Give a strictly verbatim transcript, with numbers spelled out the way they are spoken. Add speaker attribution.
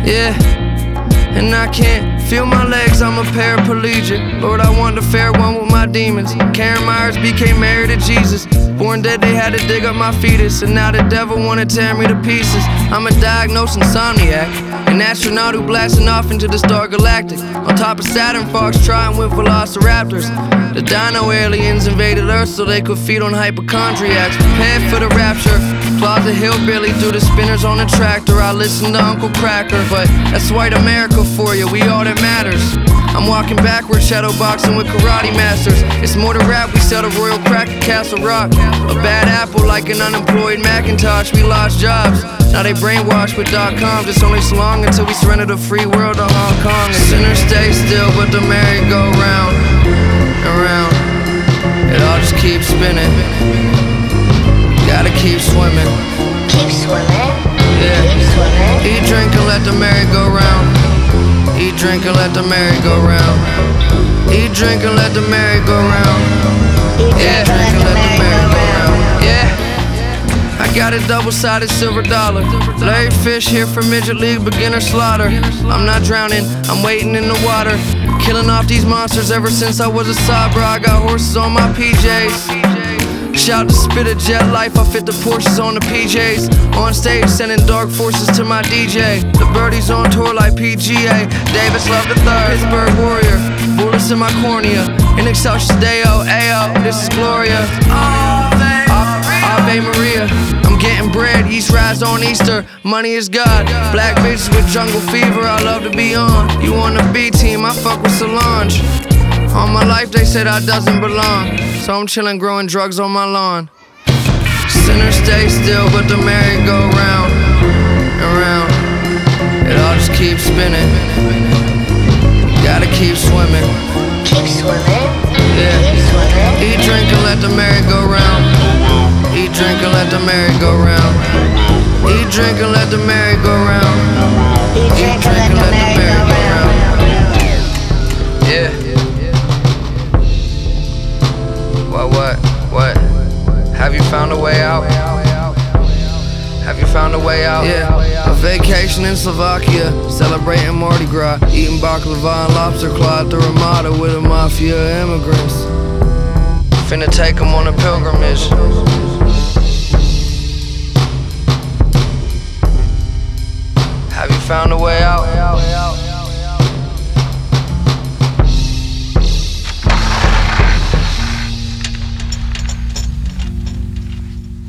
Speaker 1: Yeah, and I can't feel my legs, I'm a paraplegic. Lord, I want the fair one with my demons. Karen Myers became married to Jesus. Born dead, they had to dig up my fetus, and now the devil wanna tear me to pieces. I'm a diagnosed insomniac, an astronaut who blasting off into the star galactic. On top of Saturn, Foxtrot with velociraptors. The dino aliens invaded Earth so they could feed on hypochondriacs. Prepared for the rapture, closet hillbilly through the spinners on the tractor. I listen to Uncle Cracker, but that's white America for you, we all that matters. I'm walking backwards, shadow boxing with karate masters. It's more than rap, we sell the Royal Crack at Castle Rock. A bad apple like an unemployed Macintosh, we lost jobs. Now they brainwashed with dot com. Just only so long until we surrender the free world to Hong Kong. And sinners stay still, but the merry-go-round and round. It all just keeps spinning. Gotta keep swimming.
Speaker 2: Keep swimming.
Speaker 1: Yeah.
Speaker 2: Keep swimming.
Speaker 1: Eat, drink, and let the merry-go-round. Eat, drink, and let the merry-go-round. Eat, drink, and let the merry-go-round. Yeah, drink, and let the merry-go-round. Yeah. I got a double-sided silver dollar. Larry Fish here for Midget League beginner slaughter. I'm not drowning, I'm waiting in the water. Killing off these monsters ever since I was a Sabra. I got horses on my P Js. Shout to Spitter Jet Life, I fit the Porsches on the P Js. On stage, sending dark forces to my D J. The birdies on tour like P G A. Davis Love the third, Pittsburgh Warrior. Bullets in my cornea. In excelsis Deo, Ayo, this is Gloria. Ave Maria. I'm getting bread, East rise on Easter. Money is God. Black bitches with jungle fever, I love to be on. You on the B team, I fuck with Solange. All my life they said I doesn't belong, so I'm chillin' growing drugs on my lawn. Sinners stay still, but the merry-go-round and round. It all just keeps spinning. Gotta keep swimming.
Speaker 2: Keep swimming.
Speaker 1: Yeah.
Speaker 2: Keep swimming.
Speaker 1: Eat, drink, and let the merry-go-round. Eat, drink, and let the merry-go-round. Eat, drink, and let the merry-go-round.
Speaker 2: Eat, drink, and let the merry-go-round.
Speaker 1: Yeah. What, what, what? Have you found a way out? Have you found a way out? Yeah. A vacation in Slovakia, celebrating Mardi Gras, eating baklava and lobster claw at the Ramada with a mafia of immigrants. Finna take them on a pilgrimage. Have you found a way out?